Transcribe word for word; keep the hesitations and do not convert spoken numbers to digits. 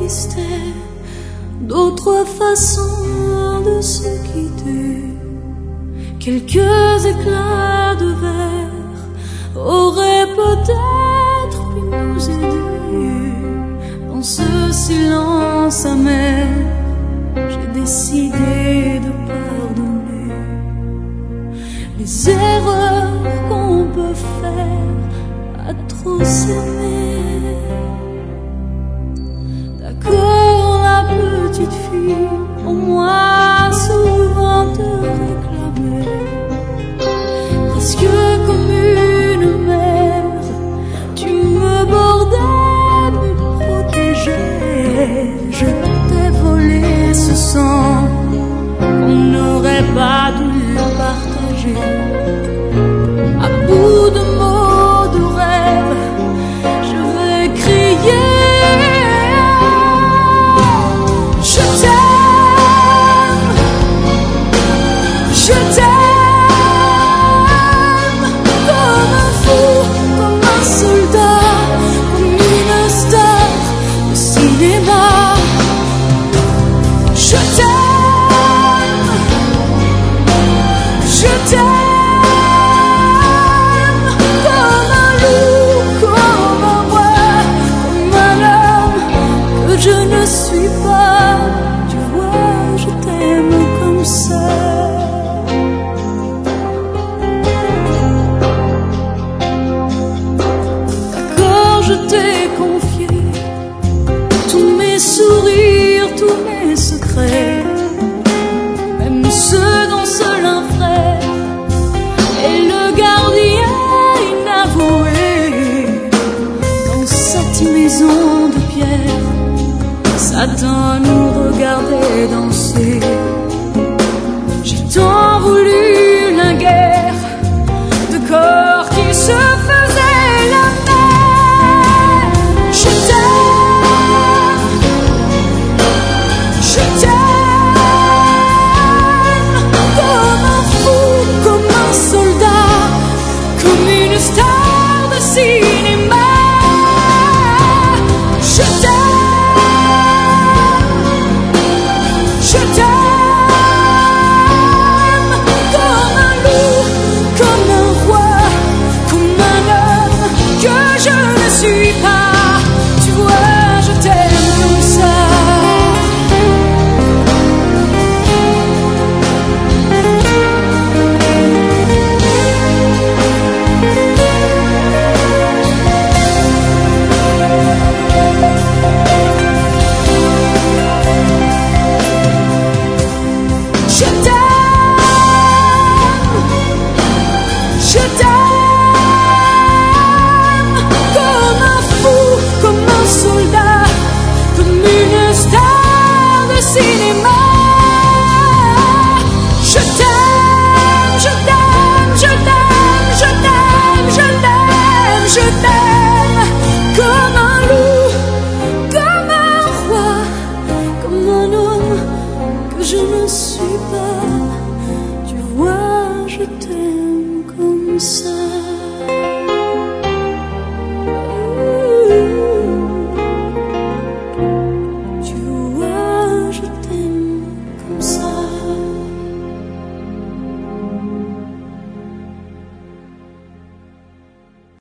existait d'autres façons de se quitter. Quelques éclats de verre auraient peut-être pu nous aider. Dans ce silence amer, j'ai décidé de pardonner les erreurs qu'on peut faire à trop s'aimer. D'accord, la petite fille, pour moi souvent te réclamait, presque comme une mère, tu me bordais, me protégeais. Je t'ai volé ce sang qu'on n'aurait pas dû partager. À bout de mots, de rêves, je vais crier. Je t'aime, je t'aime comme un fou, comme un soldat, comme une star de cinéma. Je t'aime, je t'aime comme un loup, comme un roi, comme un homme que je ne suis pas. Tu vois, je t'aime comme ça. D'accord, je t'ai confié tous mes sourires, tous mes secrets, même ceux dont seul un frère est le gardien inavoué. Dans cette maison de pierre, Satan nous regardait danser. J'ai tant voulu la guerre de corps qui se faisaient la paix. Je t'aime, je t'aime comme un fou, comme un soldat, comme une star de cinéma. Je t'aime, je t'aime comme un loup, comme un roi, comme un homme que je ne suis pas. Tu vois, je t'aime comme ça. Je t'aime, je t'aime comme un fou, comme un soldat, comme une star de cinéma. Je t'aime, je t'aime, je t'aime, je t'aime, je t'aime, je t'aime comme un loup, comme un roi, comme un homme que je ne suis pas. Tu vois, je t'aime comme ça.